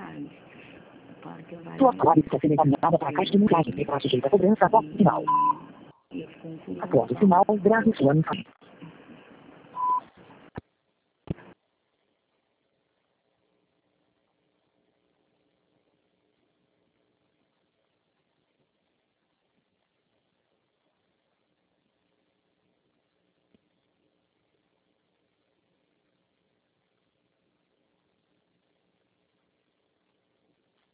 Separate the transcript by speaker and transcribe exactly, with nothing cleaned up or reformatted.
Speaker 1: Sua clave está sendo encaminhada para a caixa de mensagem e para sujeita a cobrança após o sinal. Após o sinal, grave sua mensagem.